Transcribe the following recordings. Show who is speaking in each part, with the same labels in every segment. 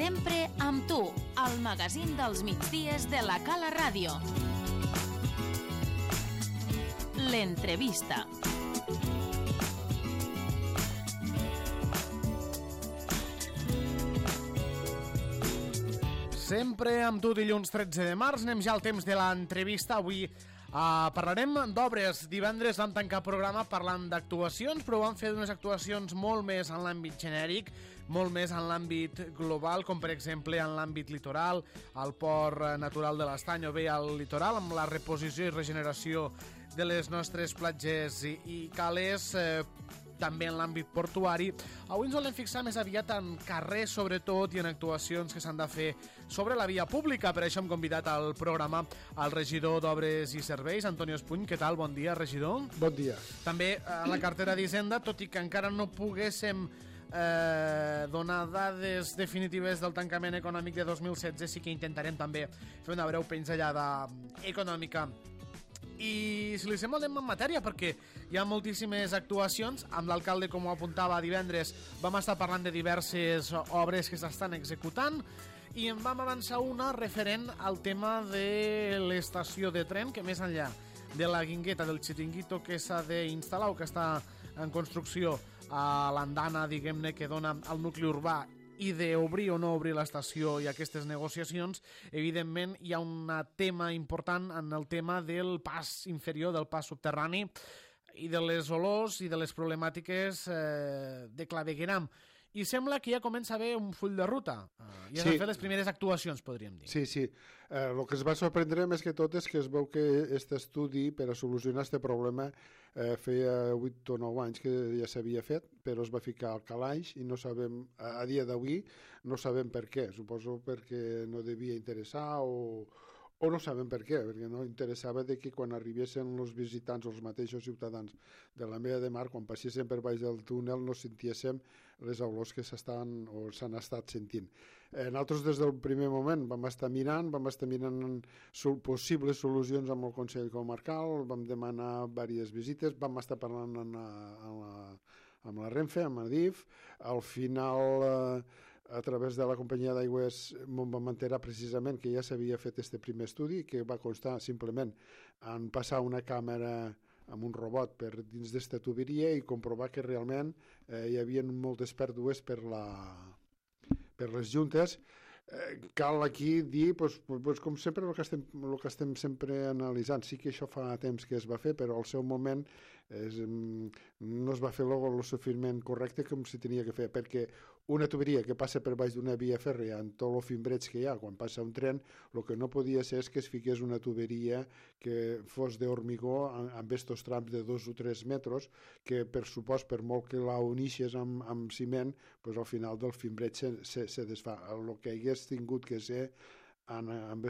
Speaker 1: Sempre amb tu, al magazín dels migdies de la Cala Ràdio. L'entrevista.
Speaker 2: Sempre amb tu, dilluns 13 de març. Anem ja al temps de l'entrevista. Avui parlarem d'obres. Divendres vam tancar programa parlant d'actuacions, però vam fer unes actuacions molt més en l'àmbit genèric, molt més en l'àmbit global, com per exemple en l'àmbit litoral, al port natural de l'Estany o bé al litoral, amb la reposició i regeneració de les nostres platges i cales, també en l'àmbit portuari. Avui ens volem fixar més aviat en carrers, sobretot, i en actuacions que s'han de fer sobre la via pública. Per això hem convidat al programa el regidor d'Obres i Serveis, Antonio Espuny. Què tal? Bon dia, regidor.
Speaker 3: Bon dia.
Speaker 2: També a la cartera d'Hisenda, tot i que encara no poguéssim donar dades definitives del tancament econòmic de 2016, sí que intentarem també fer una breu pinzellada econòmica. I si li sembla anem en matèria, perquè hi ha moltíssimes actuacions. Amb l'alcalde, com ho apuntava divendres, vam estar parlant de diverses obres que s'estan executant i en vam avançar una referent al tema de l'estació de tren, que més enllà de la guingueta del xiringuito que s'ha d'instal·lar o que està en construcció a l'andana, diguem-ne, que dona al nucli urbà, i d'obrir o no obrir l'estació i aquestes negociacions, evidentment hi ha un tema important en el tema del pas inferior, del pas subterrani, i de les olors i de les problemàtiques de clavegueram. I sembla que ja comença a haver un full de ruta. Ja s'han fet les primeres actuacions, podríem dir.
Speaker 3: Sí. El que es va sorprendre més que tot és que es veu que aquest estudi per a solucionar aquest problema feia 8 o 9 anys que ja s'havia fet, però es va ficar al calaix i no sabem, a dia d'avui, no sabem per què. Suposo perquè no devia interessar o no sabem per què, perquè no interessava de que quan arribessin els visitants o els mateixos ciutadans de la Mella de Mar, quan passessin per baix del túnel, no sentíssim les olors que s'han estat sentint. Nosaltres des del primer moment vam estar mirant possibles solucions amb el Consell Comarcal, vam demanar diverses visites, vam estar parlant amb la Renfe, amb Adif. Al final, a través de la companyia d'aigües, vam enterar precisament que ja s'havia fet aquest primer estudi, que va constar simplement en passar una càmera amb un robot per dins d'esta tuberia i comprovar que realment hi havia moltes pèrdues per les juntes. Cal aquí dir, com sempre, el que estem sempre analitzant. Sí que això fa temps que es va fer, però al seu moment no es va fer el sofriment correcte com se tenia que fer, perquè una tuberia que passa per baix d'una via fèrria amb tot el fimbreig que hi ha quan passa un tren, el que no podia ser és que es fiqués una tuberia que fos d'hormigó amb estos trams de 2 o 3 metres, que per supost, per molt que la unixes amb ciment, al final del fimbreig se desfà. El que hagués tingut que ser a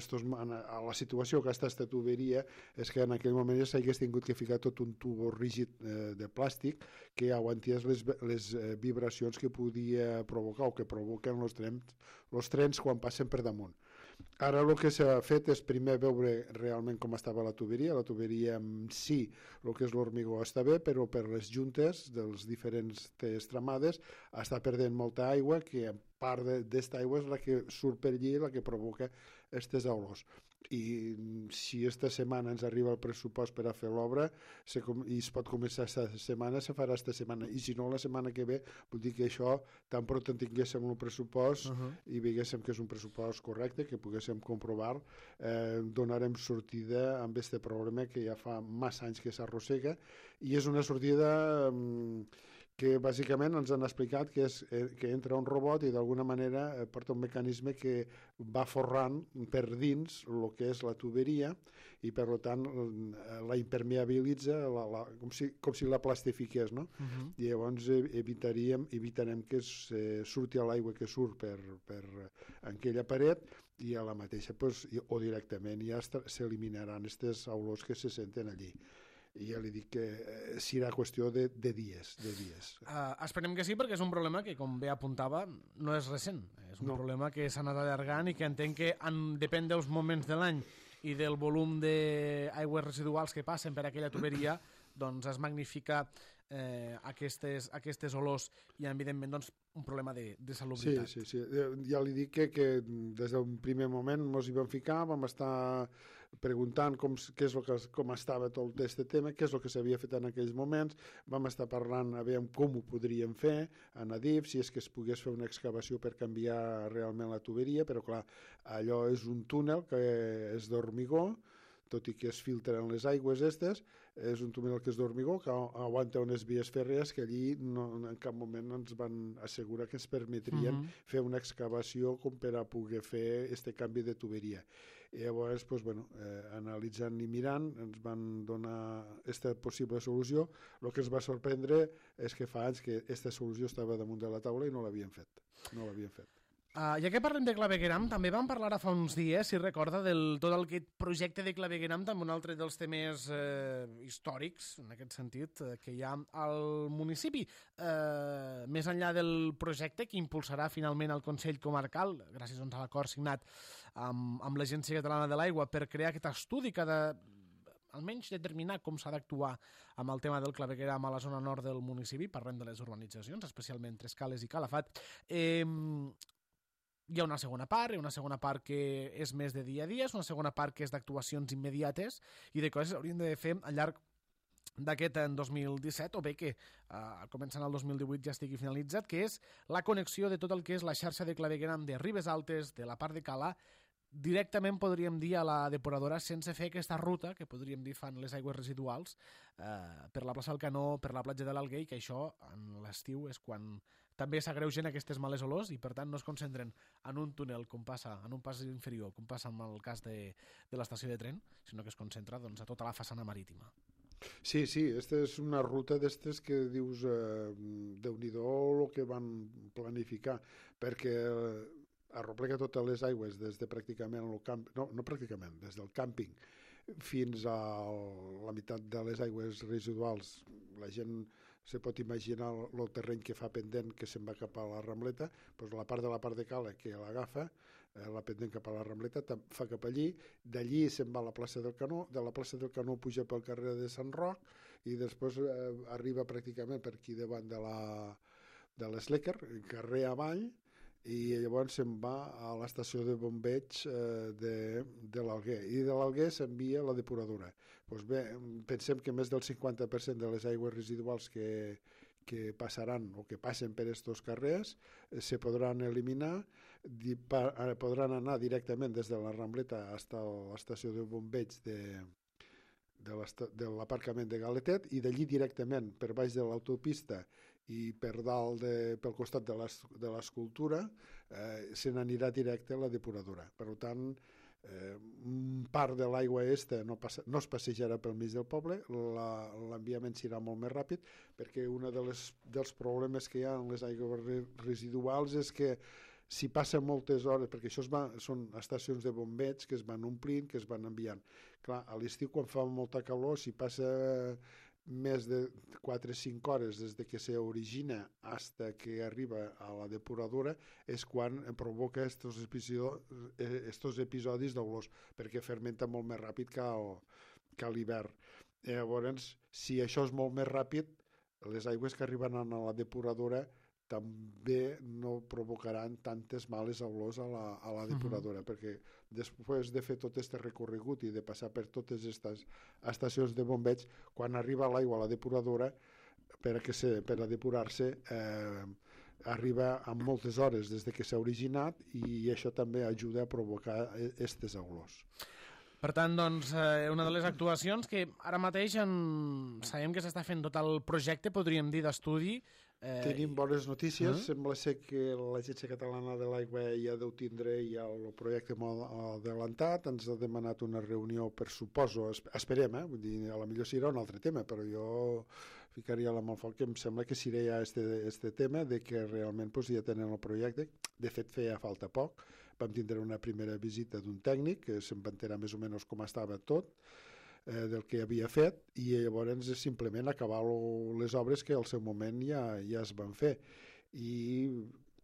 Speaker 3: la situació que està aquesta tuberia és que en aquell moment ja s'hagués tingut que ficar tot un tubo rígid de plàstic que aguantés les vibracions que podia provocar o que provoquen els trens quan passen per damunt. Ara el que s'ha fet és primer veure realment com estava la tuberia. La tuberia en si, el que és l'hormigó, està bé, però per les juntes dels diferents tramades està perdent molta aigua, que part d'esta aigua és la que surt per allí, la que provoca aquestes olors. I si esta setmana ens arriba el pressupost per a fer l'obra i es pot començar esta setmana, se farà esta setmana, i si no la setmana que ve, vol dir que això tan prou en tinguéssim el pressupost i veiéssim que és un pressupost correcte, que poguéssim comprovar, donarem sortida amb aquest problema que ja fa massa anys que s'arrossega, i és una sortida que bàsicament ens han explicat que entra un robot i d'alguna manera porta un mecanisme que va forrant per dins el que és la tuberia i per tant la impermeabilitza com si la plastifiqués, no? I llavors evitarem que surti l'aigua que surt per aquella paret i a la mateixa o directament ja s'eliminaran aquestes olors que se senten allí. I ja li dic que serà qüestió de dies.
Speaker 2: Esperem que sí, perquè és un problema que, com bé apuntava, no és recent. És un problema que s'ha anat allargant i que entenc que depèn dels moments de l'any i del volum d'aigües residuals que passen per aquella tuberia, doncs es magnifica aquestes olors i, evidentment, doncs, un problema de salubritat.
Speaker 3: Sí. Ja li dic que des d'un primer moment ens hi vam ficar, vam estar preguntant com estava tot aquest tema, què és el que s'havia fet en aquells moments, vam estar parlant a veure com ho podríem fer a Adif, si és que es pogués fer una excavació per canviar realment la tuberia, però clar, allò és un túnel que és d'hormigó, tot i que es filtren les aigües estes, és un túnel que és d'hormigó, que aguanta unes vies fèrries que allí en cap moment ens van assegurar que ens permetrien fer una excavació com per a poder fer aquest canvi de tuberia. I llavors, analitzant i mirant, ens van donar aquesta possible solució. El que ens va sorprendre és que fa anys que aquesta solució estava damunt de la taula i no l'havien fet.
Speaker 2: Ja que parlem de clavegueram, també vam parlar fa uns dies, si recorda, del tot aquest projecte de clavegueram, també un altre dels temes històrics, en aquest sentit, que hi ha al municipi. Més enllà del projecte que impulsarà finalment el Consell Comarcal, gràcies a l'acord signat amb l'Agència Catalana de l'Aigua per crear aquest estudi que ha de almenys determinar com s'ha d'actuar amb el tema del clavegueram a la zona nord del municipi, parlem de les urbanitzacions, especialment Trescales i Calafat. Hi ha una segona part que és més de dia a dia, és una segona part que és d'actuacions immediates i de coses que hauríem de fer al llarg d'aquest 2017, o bé que començant el 2018 ja estigui finalitzat, que és la connexió de tot el que és la xarxa de clavegueram de Ribes Altes, de la part de Cala, directament podríem dir a la depuradora sense fer aquesta ruta que podríem dir fan les aigües residuals per la plaça del Canó, per la platja de l'Alguer, i que això en l'estiu és quan també s'agreugen aquestes males olors i per tant no es concentren en un túnel com passa, en un pas inferior com passa en el cas de l'estació de tren, sinó que es concentra a tota la façana marítima.
Speaker 3: Sí, aquesta és una ruta d'estes que dius Déu-n'hi-do el que van planificar, perquè arroplega totes les aigües des de pràcticament des del càmping fins a la meitat de les aigües residuals. La gent se pot imaginar el terreny que fa pendent que se'n va cap a la Rambleta, doncs la part de Cala que l'agafa, la pendent cap a la Rambleta, fa cap allí, d'allí se'n va a la plaça del Canó, de la plaça del Canó puja pel carrer de Sant Roc i després arriba pràcticament per aquí davant de l'Eslecker, carrer avall, i llavors se'n va a l'estació de bombeig de l'Alguer, i de l'Alguer s'envia a la depuradora. Doncs bé, pensem que més del 50% de les aigües residuals que passaran o que passen per aquests carrers se podran eliminar, podran anar directament des de la Rambleta fins a l'estació de bombeig de l'aparcament de Galetet, i d'allí directament per baix de l'autopista i per dalt pel costat de l'escultura se n'anirà directe a la depuradora. Per tant, part de l'aigua no es passejarà pel mig del poble, l'enviament serà molt més ràpid, perquè un dels problemes que hi ha en les aigües residuals és que si passen moltes hores, perquè això són estacions de bombeig que es van omplint, que es van enviant. Clar, a l'estiu quan fa molta calor, si passa més de 4 o 5 hores des que s'origina fins que arriba a la depuradora és quan provoca estos episodis d'olors, perquè fermenta molt més ràpid que a l'hivern. Llavors, si això és molt més ràpid, les aigües que arriben a la depuradora també no provocaran tantes males olors a la depuradora, perquè després de fer tot aquest recorregut i de passar per totes aquestes estacions de bombeig, quan arriba l'aigua a la depuradora, per a depurar-se, arriba amb moltes hores des que s'ha originat, i això també ajuda a provocar aquestes olors.
Speaker 2: Per tant, doncs, una de les actuacions que ara mateix sabem que s'està fent tot el projecte, podríem dir, d'estudi.
Speaker 3: Tenim bones notícies. Sembla ser que l'Agència Catalana de l'Aigua ja deu tindre ja el projecte molt adelantat. Ens ha demanat una reunió, per suposo, esperem, vull dir, a la millor serà un altre tema, però jo ficaria la mà al foc que em sembla que serà ja este tema de que realment ja tenen el projecte. De fet, feia falta poc. Vam tindre una primera visita d'un tècnic que se'n va enterar més o menys com estava tot, del que havia fet, i llavors és simplement acabar les obres que al seu moment ja es van fer. I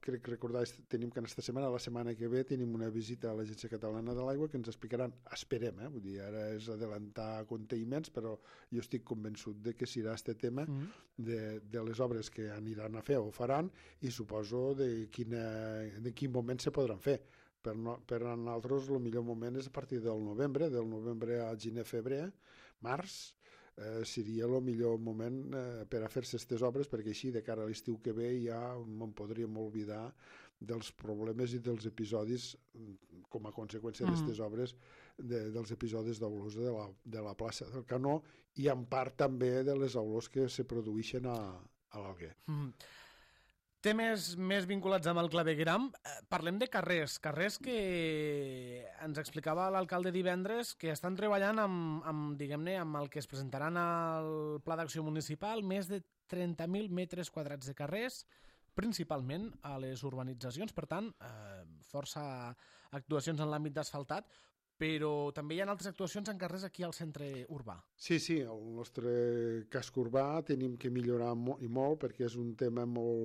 Speaker 3: crec recordar, tenim que aquesta setmana, la setmana que ve, tenim una visita a l'Agència Catalana de l'Aigua que ens explicaran, esperem, vull dir, ara és adelantar conteïments, però jo estic convençut de que serà este tema de les obres que aniran a fer o faran i suposo de quin moment se podran fer. Per a nosaltres el millor moment és a partir del novembre a gener, febrer, març, seria el millor moment per a fer-se aquestes obres, perquè així de cara a l'estiu que ve ja me'n podríem oblidar dels problemes i dels episodis com a conseqüència d'aquestes obres, dels episodis d'olors de la plaça del Canó i en part també de les olors que se produeixen a l'Alguer.
Speaker 2: Temes més vinculats amb el clavegueram. Parlem de carrers que ens explicava l'alcalde divendres que estan treballant amb el que es presentaran al Pla d'Acció Municipal, més de 30.000 metres quadrats de carrers, principalment a les urbanitzacions, per tant, força actuacions en l'àmbit d'asfaltat, però també hi ha altres actuacions en carrers aquí al centre urbà.
Speaker 3: Sí, el nostre casc urbà tenim que millorar i molt perquè és un tema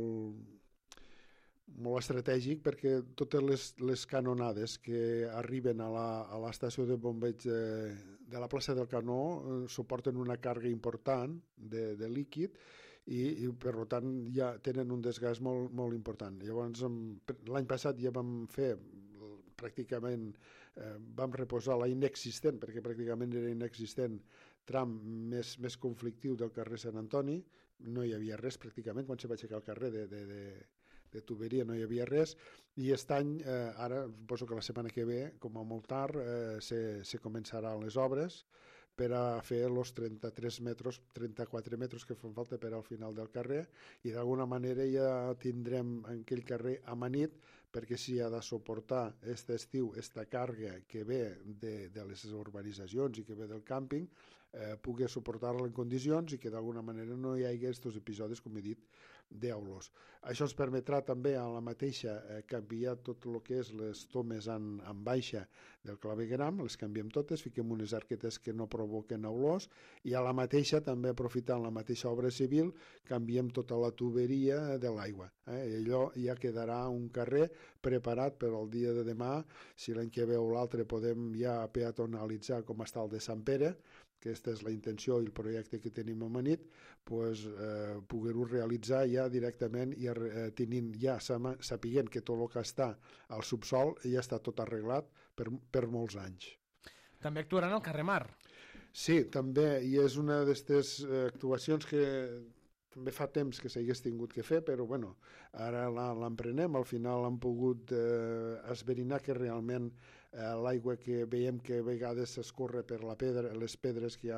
Speaker 3: molt estratègic, perquè totes les canonades que arriben a l'estació de bombeig de la plaça del Canó suporten una càrrega important de líquid i per tant ja tenen un desgast molt important. Llavors l'any passat ja vam fer pràcticament vam reposar la inexistent, perquè pràcticament era inexistent, tram més conflictiu del carrer Sant Antoni. No hi havia res pràcticament, quan se va aixecar el carrer de tuberia no hi havia res, i aquest any, ara suposo que la setmana que ve, com a molt tard, se començaran les obres per a fer els 34 metres que fan falta per al final del carrer, i d'alguna manera ja tindrem aquell carrer amanit, perquè si ha de suportar aquest estiu aquesta càrrega que ve de les urbanitzacions i que ve del càmping, pugui suportar-la en condicions i que d'alguna manera no hi hagi aquests episodis, com he dit, d'olors. Això ens permetrà també a la mateixa canviar tot el que és les tomes en baixa del clavegueram, les canviem totes, fiquem unes arquetes que no provoquen olors i a la mateixa, també aprofitant la mateixa obra civil, canviem tota la tuberia de l'aigua. Allò ja quedarà un carrer preparat per al dia de demà. Si l'any que ve o l'altre podem ja peatonalitzar com està el de Sant Pere, que aquesta és la intenció i el projecte que tenim amanit, poder-ho realitzar ja directament i sapiguent que tot el que està al subsol ja està tot arreglat per molts anys.
Speaker 2: També actuaran al carrer Mar.
Speaker 3: Sí, també, i és una d'aquestes actuacions que també fa temps que s'hagués tingut que fer, però bueno, ara l'emprenem, al final hem pogut esverinar que realment l'aigua que veiem que a vegades s'escorre per les pedres que hi ha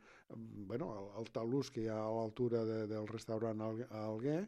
Speaker 3: el talús que hi ha a l'altura del restaurant Alguer,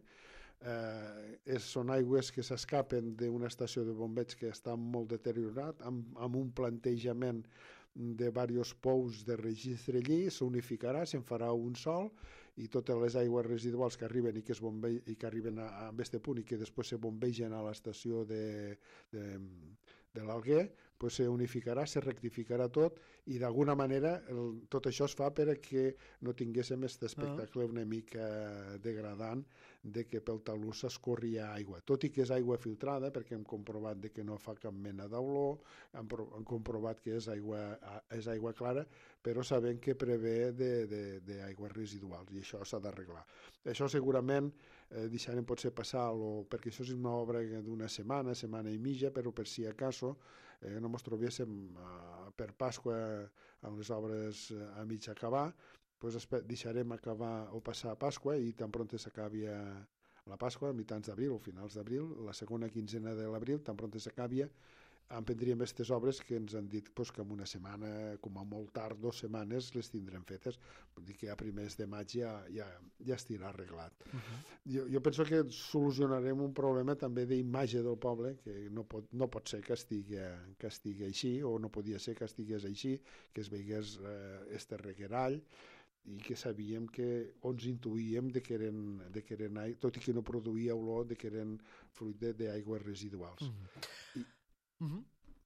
Speaker 3: són aigües que s'escapen d'una estació de bombeig que està molt deteriorat, amb un plantejament de diversos pous de registre allí, s'unificarà, se'n farà un sol i totes les aigües residuals que arriben i que arriben a aquest punt i que després se bombegen a l'estació de l'Alguer, se unificarà, se rectificarà tot i d'alguna manera tot això es fa perquè no tinguéssim aquest espectacle una mica degradant de que pel talús s'escorria aigua, tot i que és aigua filtrada, perquè hem comprovat que no fa cap mena d'olor, hem comprovat que és aigua clara, però sabem que prevé d'aigües residuals i això s'ha d'arreglar. Això segurament deixarem potser passar, perquè això és una obra d'una setmana i mitja, però per si acaso no ens trobéssim per Pasqua amb les obres a mig acabar, deixarem acabar o passar Pasqua i tan pront s'acabi la Pasqua, a mitjans d'abril o finals d'abril, la segona quinzena de l'abril, tan pront s'acabi, emprendríem aquestes obres que ens han dit que en una setmana, com a molt tard, 2 setmanes, les tindrem fetes. Vull dir que a primers de maig ja estirà arreglat. Jo penso que solucionarem un problema també d'imatge del poble, que no pot ser que estigui així, o no podia ser que estigués així, que es veigués este reguerall, i que sabíem o ens intuïem que eren tot i que no produïa olor, que eren fruit d'aigües residuals.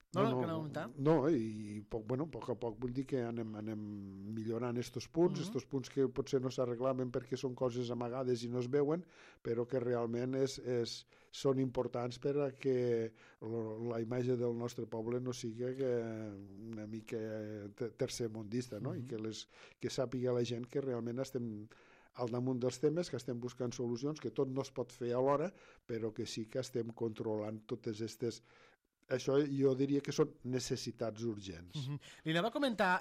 Speaker 2: No, que no augmentar.
Speaker 3: No, i poc a poc vull dir que anem millorant estos punts que potser no s'arreglaven perquè són coses amagades i no es veuen, però que realment són importants per a que la imatge del nostre poble no sigui una mica tercermundista, no? I que sàpiga la gent que realment estem al damunt dels temes, que estem buscant solucions, que tot no es pot fer alhora, però que sí que estem controlant totes aquestes... Això jo diria que són necessitats urgents.
Speaker 2: Li anava a comentar,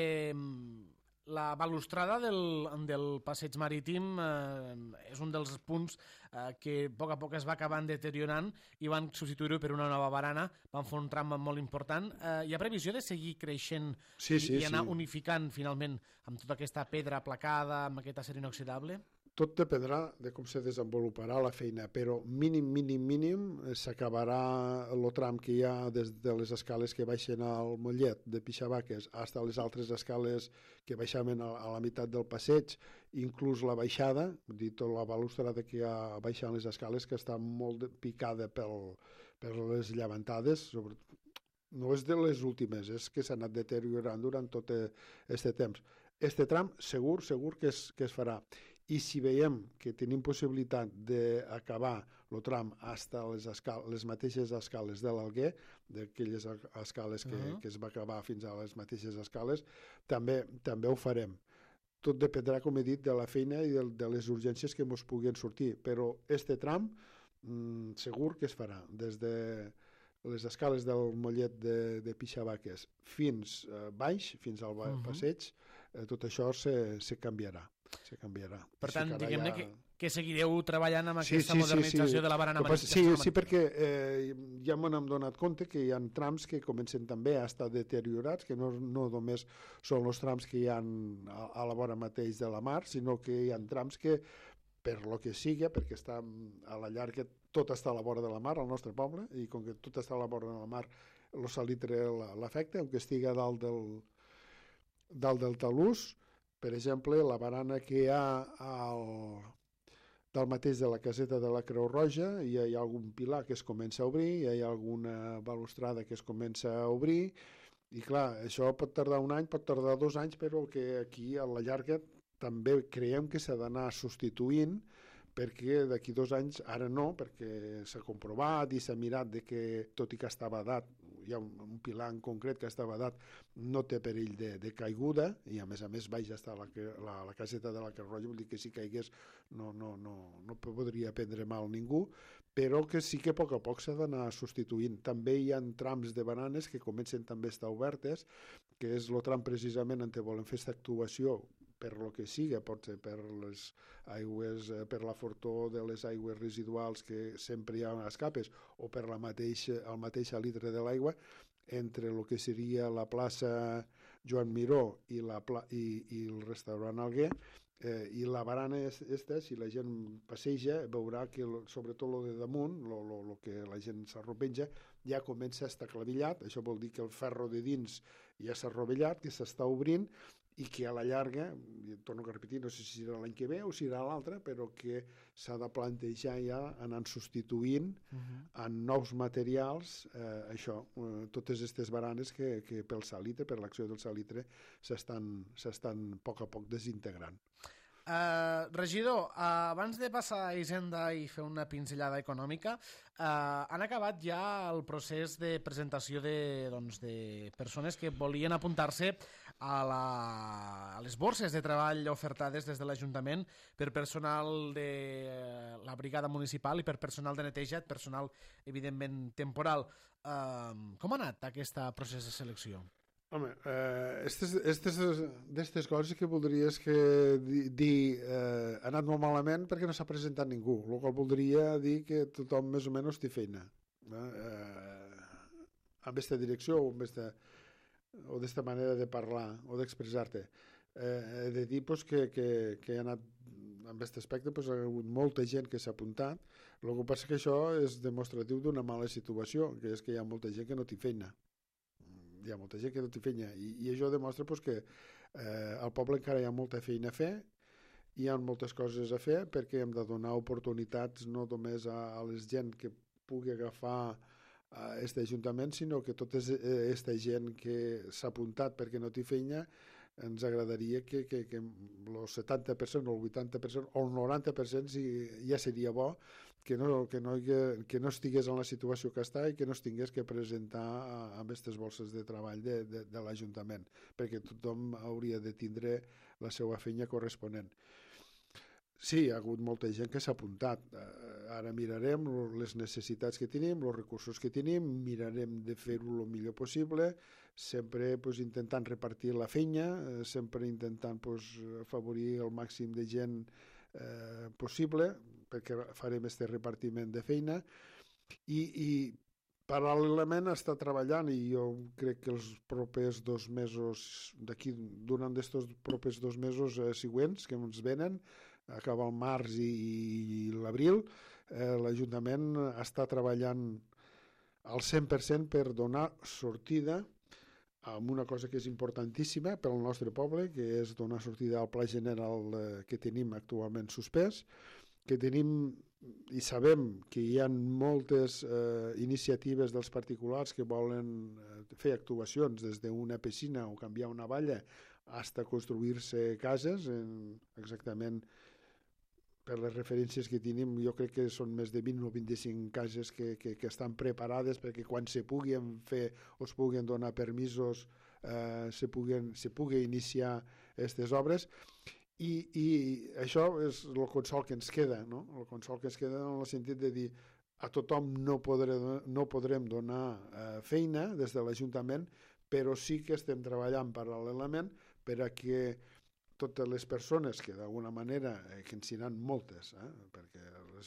Speaker 2: la balustrada del passeig marítim és un dels punts que a poc es va acabant deteriorant i van substituir-ho per una nova barana, van fer un tram molt important. Hi ha previsió de seguir creixent i anar unificant finalment amb tota aquesta pedra placada, amb aquest acer inoxidable?
Speaker 3: Tot dependrà de com se desenvoluparà la feina, però mínim s'acabarà el tram que hi ha des de les escales que baixen al Mollet de Pixabaques fins a les altres escales que baixaven a la meitat del passeig, inclús la baixada, tota la balustrada que hi ha baixant les escales, que està molt picada per les llevantades, no és de les últimes, és que s'ha anat deteriorant durant tot aquest temps. Este tram segur que es farà. I si veiem que tenim possibilitat d'acabar el tram fins a les mateixes escales de l'Alguer, d'aquelles escales que es va acabar fins a les mateixes escales, també ho farem. Tot dependrà, com he dit, de la feina i de les urgències que ens puguin sortir, però este tram segur que es farà, des de les escales del Mollet de Pixabaques fins baix, fins al passeig, tot això se canviarà.
Speaker 2: Per tant, diguem-ne que seguireu treballant amb aquesta modernització de la barana marítima.
Speaker 3: Sí, perquè ja m'hem donat compte que hi ha trams que comencen també a estar deteriorats, que no només són els trams que hi ha a la vora mateix de la mar, sinó que hi ha trams que, per lo que sigui, perquè està a la llarga, tot està a la vora de la mar, al nostre poble, i com que tot està a la vora de la mar, el salitre l'afecta, aunque estigui dalt del talús. Per exemple, la barana que hi ha del mateix de la caseta de la Creu Roja, hi ha algun pilar que es comença a obrir, hi ha alguna balustrada que es comença a obrir, i clar, això pot tardar un any, pot tardar 2 anys, però que aquí a la llarga també creiem que s'ha d'anar substituint, perquè d'aquí 2 anys, ara no, perquè s'ha comprovat i s'ha mirat que tot i que està badat, hi ha un pilar en concret que està badat, no té perill de caiguda, i a més baix està la caseta de la Creu Roja, vol dir que si caigués no podria prendre mal ningú, però que sí que a poc s'ha d'anar substituint. També hi ha trams de baranes que comencen també a estar obertes, que és el tram precisament on volen fer aquesta actuació, per lo que sigui, pot ser per les aigües, per la fortor de les aigües residuals que sempre hi ha a les capes, o per el mateix litre de l'aigua, entre el que seria la plaça Joan Miró i el restaurant Alguer, i la barana esta, si la gent passeja, veurà que sobretot el de damunt, el que la gent s'arropenja, ja comença a estar clavillat. Això vol dir que el ferro de dins ja s'ha rovellat, que s'està obrint, i que a la llarga, torno a repetir, no sé si serà l'any que ve o si serà l'altre, però que s'ha de plantejar ja anant substituint en nous materials totes aquestes baranes que pel salitre, per l'acció del salitre, s'estan a poc desintegrant.
Speaker 2: Regidor, abans de passar a Hisenda i fer una pinzellada econòmica, han acabat ja el procés de presentació de persones que volien apuntar-se a les borses de treball ofertades des de l'Ajuntament per personal de la brigada municipal i per personal de neteja, personal evidentment temporal. Com ha anat aquest procés de selecció?
Speaker 3: Home, d'aquestes coses que voldries dir ha anat molt malament perquè no s'ha presentat ningú, el qual voldria dir que tothom més o menys té feina amb aquesta direcció o d'esta manera de parlar o d'expressar-te. He de dir que ha anat en aquest aspecte, ha hagut molta gent que s'ha apuntat. El que passa que això és demostratiu d'una mala situació, que és que hi ha molta gent que no té feina. Hi ha molta gent que no té feina i això demostra que al poble encara hi ha molta feina a fer, hi ha moltes coses a fer perquè hem de donar oportunitats no només a la gent que pugui agafar aquest ajuntament, sinó que tota aquesta gent que s'ha apuntat perquè no té feina, ens agradaria que el 70% o el 80% o el 90% ja seria bo que no estigués en la situació que està i que no es tingués que presentar amb aquestes bolses de treball de l'Ajuntament, perquè tothom hauria de tindre la seva feina corresponent. Sí, hi ha hagut molta gent que s'ha apuntat. Ara mirarem les necessitats que tenim, els recursos que tenim, mirarem de fer-ho el millor possible, sempre intentant repartir la feina, sempre intentant afavorir el màxim de gent possible, perquè farem aquest repartiment de feina, i paral·lelament està treballant, i jo crec que els propers 2 mesos, durant aquests propers 2 mesos següents que ens venen, acaba el març i l'abril, l'Ajuntament està treballant al 100% per donar sortida a una cosa que és importantíssima pel nostre poble, que és donar sortida al Pla General que tenim actualment suspès, que tenim i sabem que hi ha moltes iniciatives dels particulars que volen fer actuacions des d'una piscina o canviar una valla fins a construir-se cases, exactament. Per les referències que tenim, jo crec que són més de 20 o 25 cases que estan preparades perquè quan se puguin fer o es puguin donar permisos se pugui iniciar aquestes obres, i això és el consol que ens queda, no? El consol que ens queda en el sentit de dir a tothom no podrem donar feina des de l'Ajuntament, però sí que estem treballant paral·lelament per a que totes les persones que d'alguna manera, que en seran moltes, perquè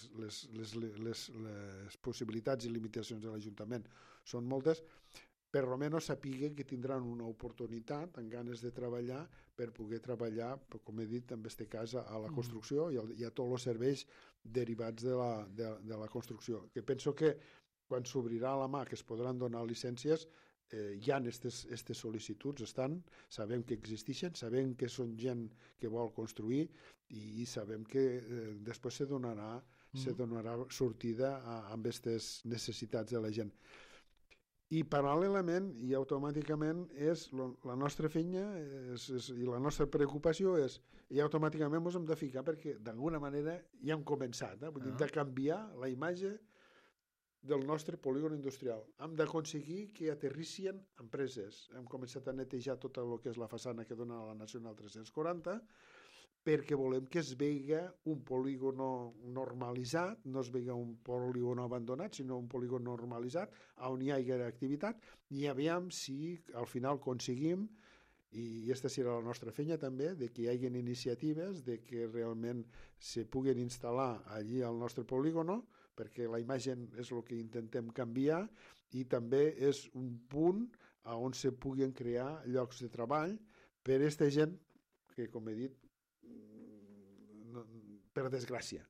Speaker 3: les possibilitats i limitacions de l'Ajuntament són moltes, per almenys sapiguen que tindran una oportunitat amb ganes de treballar per poder treballar, com he dit, en aquest cas a la construcció i a tots els serveis derivats de la construcció. Que penso que quan s'obrirà la mà que es podran donar llicències, hi ha aquestes sol·licituds, sabem que existeixen, sabem que són gent que vol construir i sabem que després se donarà sortida amb aquestes necessitats de la gent. I paral·lelament i automàticament la nostra feina i la nostra preocupació i automàticament ens hem de ficar perquè d'alguna manera ja hem començat, de canviar la imatge del nostre polígon industrial. Hem d'aconseguir que aterrissin empreses. Hem començat a netejar tot el que és la façana que dona a la Nacional 340 perquè volem que es vegi un polígon normalitzat, no es vegi un polígon abandonat, sinó un polígon normalitzat on hi hagi activitat, i aviam si al final aconseguim, i aquesta serà la nostra feina també, de que hi hagi iniciatives, de que realment se puguin instal·lar allí al nostre polígon, perquè la imatge és el que intentem canviar i també és un punt on se puguin crear llocs de treball per a aquesta gent que, com he dit, per desgràcia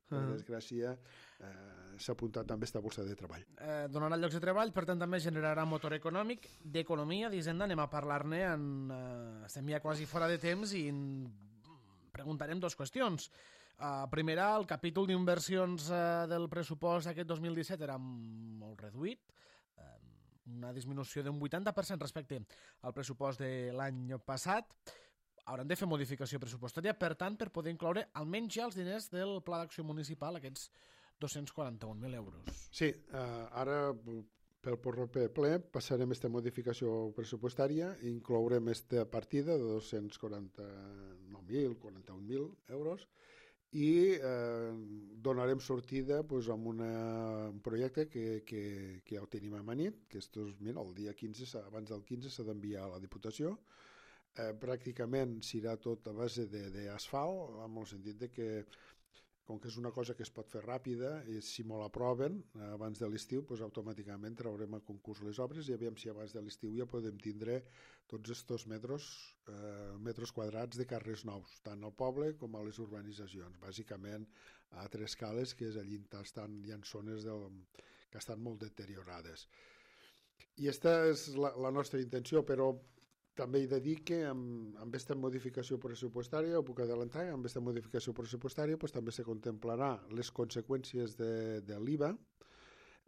Speaker 3: s'ha apuntat també a aquesta borsa de treball.
Speaker 2: Donarà llocs de treball, per tant també generarà motor econòmic. D'economia, d'Hisenda, anem a parlar-ne, estem ja quasi fora de temps i preguntarem 2 qüestions. Primera, el capítol d'inversions del pressupost aquest 2017 era molt reduït, una disminució d'un 80% respecte al pressupost de l'any passat. Hauran de fer modificació pressupostària, per tant, per poder incloure almenys ja els diners del Pla d'Acció Municipal, aquests 241.000 euros.
Speaker 3: Sí, ara pel proper ple passarem aquesta modificació pressupostària i inclourem aquesta partida de 249.000, 41.000 euros, i donarem sortida a un projecte que ja ho tenim a Manit, que el dia 15, abans del 15 s'ha d'enviar a la Diputació. Pràcticament serà tot a base d'asfalt, en el sentit de que, com que és una cosa que es pot fer ràpida, i si me l'aproven abans de l'estiu, automàticament traurem a concurs les obres i aviam si abans de l'estiu ja podem tindre tots aquests metres quadrats de carrers nous, tant al poble com a les urbanitzacions. Bàsicament a Tres Cales, que és allí on hi ha zones que estan molt deteriorades. I aquesta és la nostra intenció, però també he de dir que amb aquesta modificació pressupostària, ho puc adelantar, amb aquesta modificació pressupostària també se contemplarà les conseqüències de l'IVA,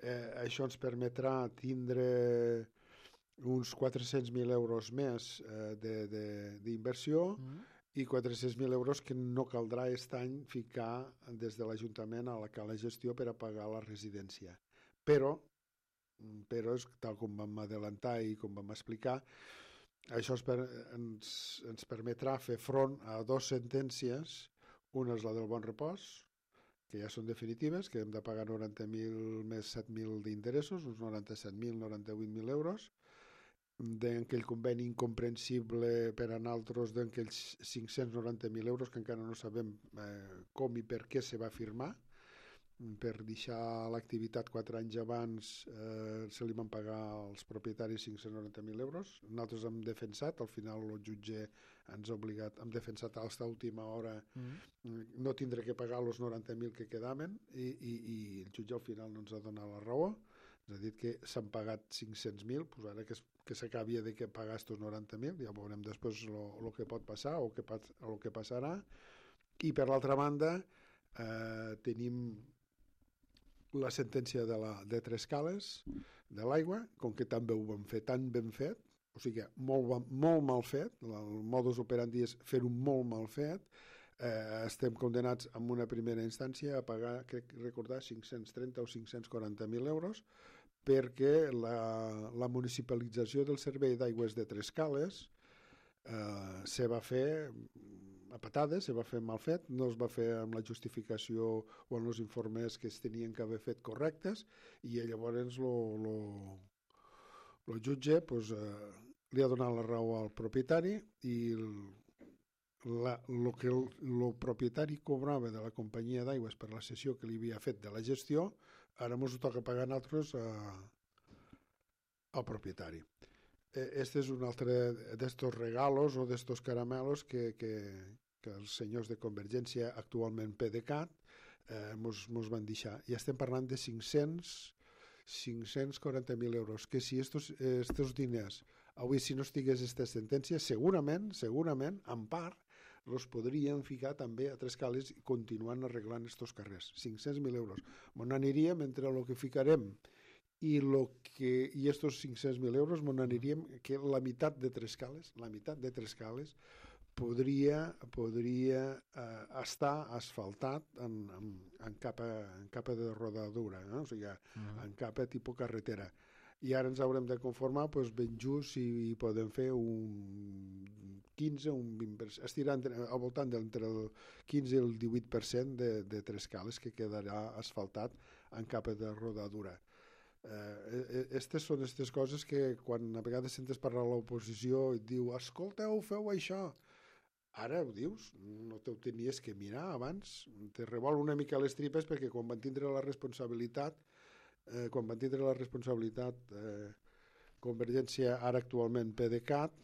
Speaker 3: Això ens permetrà tindre uns 400.000 euros més d'inversió i 400.000 euros que no caldrà aquest any ficar des de l'Ajuntament a la cala gestió per a pagar la residència. Però és, tal com vam adelantar i com vam explicar, això ens permetrà fer front a 2 sentències. Una és la del Bon Repòs, que ja són definitives, que hem de pagar 90.000 més 7.000 d'interessos, uns 97.000, 98.000 euros, d'aquell conveni incomprensible per a nosaltres d'aquells 590.000 euros que encara no sabem com i per què se va firmar. Per deixar l'activitat 4 anys abans se li van pagar als propietaris 590.000 euros. Nosaltres hem defensat, al final el jutge ens ha obligat, hem defensat a l'última hora no tindre que pagar els 90.000 que quedaven i el jutge al final no ens ha donat la raó. Ens ha dit que s'han pagat 500.000, doncs ara que s'acabi de pagar aquests 90.000, ja veurem després el que pot passar o el que passarà. I per l'altra banda tenim la sentència de Trescales, de l'aigua, com que també ho vam fer tan ben fet, o sigui, molt mal fet, el modus operandi és fer-ho molt mal fet, estem condenats en una primera instància a pagar, crec recordar, 530 o 540.000 euros, perquè la municipalització del servei d'aigües de Trescales se va fer a patades, se va fer mal fet, no es va fer amb la justificació o en els informes que es tenien que haver fet correctes, i llavors el jutge li ha donat la raó al propietari i el que el propietari cobrava de la companyia d'aigües per la cessió que li havia fet de la gestió, ara ens ho toca pagar a nosaltres al propietari. Este és un altre d'estos regalos o d'estos caramelos que els senyors de Convergència, actualment PDeCAT, mos van deixar. I estem parlant de 540.000 euros, que si estos diners, avui si no estigués aquesta sentència, segurament, en part, els podríem ficar també a Trescales continuant arreglant estos carrers. 500.000 euros. On aniríem entre el que ficarem i estos 500.000 euros m'aniríem que la meitat de Trescales podria estar asfaltat en capa de rodadura, o sigui, en capa tipus carretera. I ara ens haurem de conformar ben just si podem fer un 15 o un 20%, estirar al voltant d'entre el 15 i el 18% de Trescales que quedarà asfaltat en capa de rodadura. Estes són aquestes coses que quan a vegades sentes parlar a l'oposició i et diu, escolteu, feu això. Ara ho dius, no t'ho tenies que mirar abans, te revol una mica les tripes perquè quan van tindre la responsabilitat Convergència, ara actualment PDeCAT,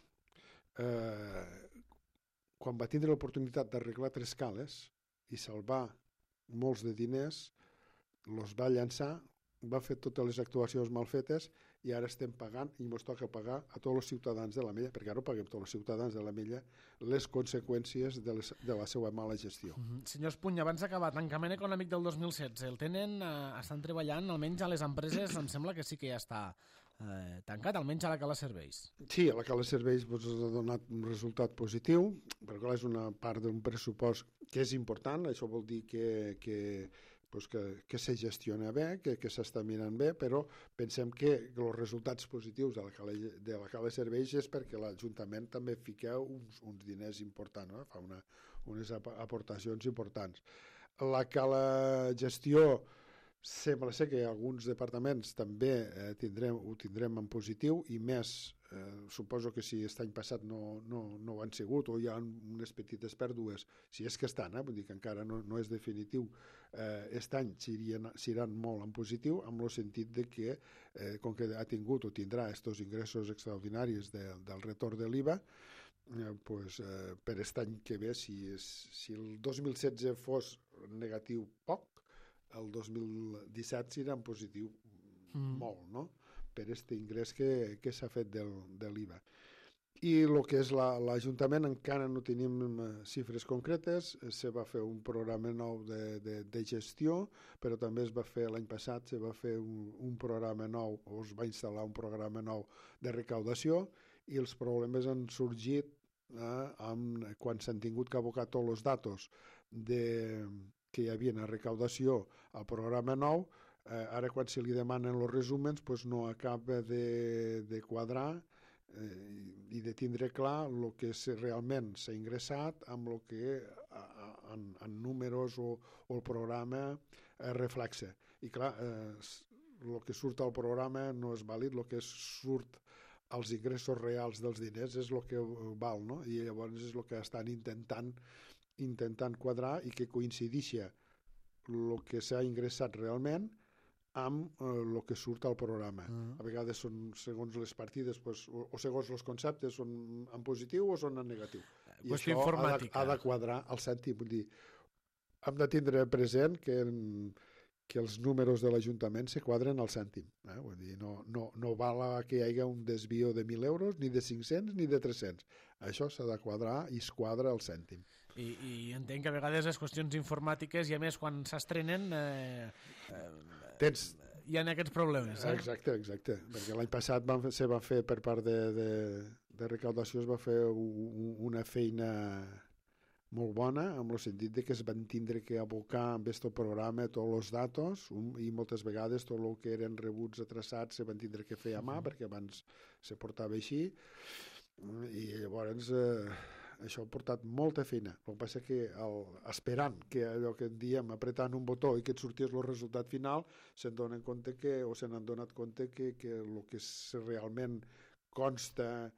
Speaker 3: quan va tindre l'oportunitat d'arreglar Trescales i salvar molts de diners, els va llançar, va fer totes les actuacions mal fetes i ara estem pagant i ens toca pagar a tots els ciutadans de l'Ametlla, perquè ara ho paguem tots els ciutadans de l'Ametlla, les conseqüències de la seva mala gestió.
Speaker 2: Senyor Espuny, abans d'acabar, tancament econòmic del 2016, el tenen, estan treballant, almenys a les empreses, em sembla que sí que ja està tancat, almenys a la Cala Serveis. Sí,
Speaker 3: a la Cala Serveis ha donat un resultat positiu, perquè és una part d'un pressupost que és important, això vol dir que se gestiona bé, que s'està mirant bé, però pensem que els resultats positius de la Cala Serveis és perquè l'Ajuntament també fica uns diners importants, no? Fa unes aportacions importants. La Cala Gestió sembla ser que alguns departaments també ho tindrem en positiu i més, suposo que si aquest any passat no ho han sigut o hi ha unes petites pèrdues, si és que estan, vull dir que encara no és definitiu, aquest any seran molt en positiu, amb el sentit de que com que ha tingut o tindrà aquests ingressos extraordinaris del retorn de l'IVA, per aquest any que ve, si el 2016 fos negatiu poc, el 2017 serà en positiu molt, no? Per aquest ingrés que s'ha fet de l'IVA. I el que és l'Ajuntament encara no tenim xifres concretes. Se va fer un programa nou de gestió, però també es va fer l'any passat, se va fer un programa nou, o es va instal·lar un programa nou de recaudació, i els problemes han sorgit quan s'han tingut que abocar tots els datos que hi havia a recaudació al programa nou. Ara quan se li demanen els resúmens no acaba de quadrar i de tindre clar el que realment s'ha ingressat amb el que en números o el programa reflexa. I clar, el que surt al programa no és vàlid, el que surt als ingressos reals dels diners és el que val, no? I llavors és el que estan intentant quadrar i que coincideixi el que s'ha ingressat realment amb el que surt al programa. A vegades són segons les partides o segons els conceptes són en positiu o són en negatiu. I això ha de quadrar al cèntim. Vull dir, hem de tindre present que els números de l'Ajuntament se quadren al cèntim. Vull dir, no val que hi hagi un desvio de 1.000 euros, ni de 500 ni de 300. Això s'ha de quadrar i es quadra al cèntim.
Speaker 2: I entenc que a vegades les qüestions informàtiques, i a més quan s'estrenen hi ha aquests problemes.
Speaker 3: Exacte, perquè l'any passat se va fer per part de recaudació, es va fer una feina molt bona, en el sentit que es van tindre que abocar amb aquest programa tots els datos i moltes vegades tot el que eren rebuts atrasats se van tindre que fer a mà, perquè abans se portava així, i llavors això ha portat molta feina. El que passa que esperant que allò que diem, apretant un botó i que et sortís el resultat final, se n'han donat compte que el que realment consta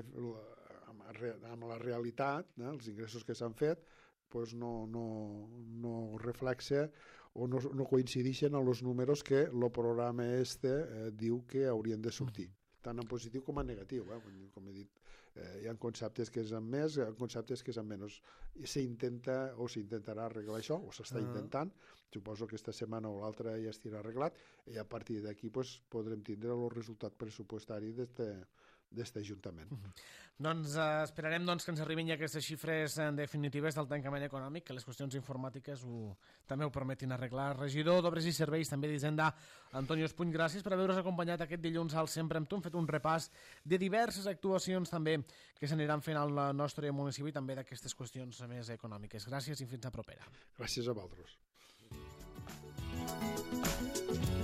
Speaker 3: amb la realitat, els ingressos que s'han fet, no reflexa o no coincideixen amb els números que el programa diu que haurien de sortir, tant en positiu com en negatiu. Com he dit, hi ha conceptes que és en més, hi ha conceptes que és en menys. S'intenta o s'intentarà arreglar això, o s'està intentant. Suposo que aquesta setmana o l'altra ja estirà arreglat, i a partir d'aquí podrem tindre el resultat pressupostari d'aquest Ajuntament.
Speaker 2: Doncs esperarem que ens arribin ja aquestes xifres definitives del tancament econòmic, que les qüestions informàtiques també ho permetin arreglar. Regidor d'Obres i Serveis, també d'Hisenda, Antoni Espuny, gràcies per haver-nos acompanyat aquest dilluns al Sempre amb Tu. Hem fet un repàs de diverses actuacions també que s'aniran fent al nostre municipi, també d'aquestes qüestions més econòmiques. Gràcies i fins a propera.
Speaker 3: Gràcies a vosaltres.